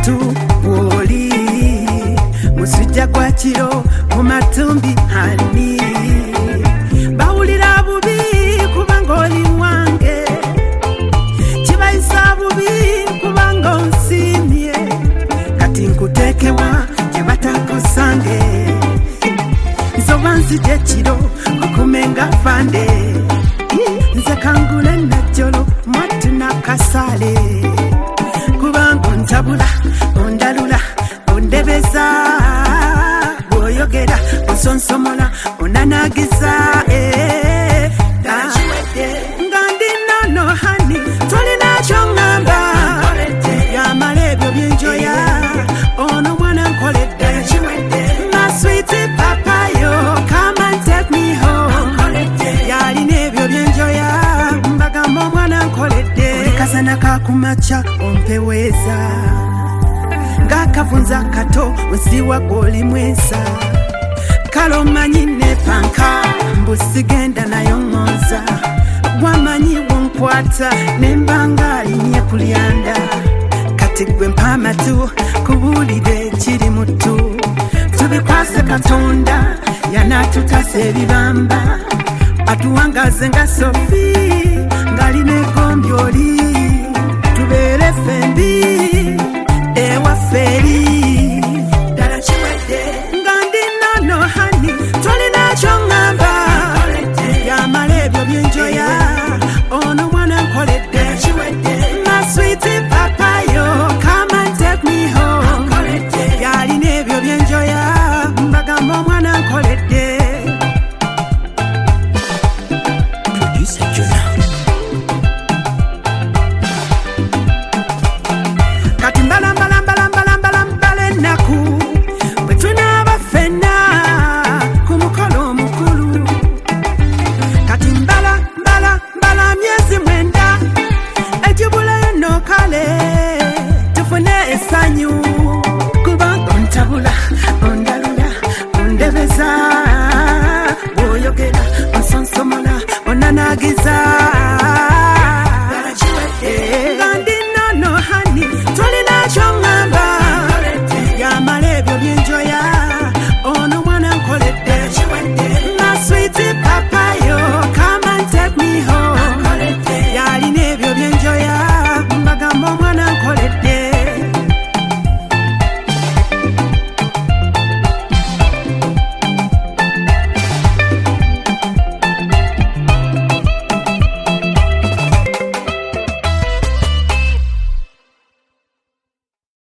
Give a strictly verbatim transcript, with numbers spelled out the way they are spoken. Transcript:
mutu woli musujja gwa kiro mu matumbi hani bawulira bubi kubanga oli wange kibayisa bubi kubanga onsimye kati nkuteekewa gye batakusange nsoba nzija ekiro okumenga fande nze kangule najjolo mwattu nakasale kubanga ontabula ondalula ondebeza bw'oyogera osonsomola onanagiza nga ndi nono hani tolina kyongamba yamala ebyo byenjoya ono mwana nkoledde maswiti papayo come and take me home yalina ebyo byenjoya mbagamba omwana nkoledde olikazana kakumaca ompeweeza ngakavunza kato nsiwa goli mwesa kalo manyi nepanka mbusigenda nayo ngonza gwamanyi wonkwata nembanga alinye kulyanda kati gwe mpamatu kubulire kiri mutu tubikwase katonda yanatutase ebibamba atuwangaze nga sofi ngalina egombyoli tubeere fembi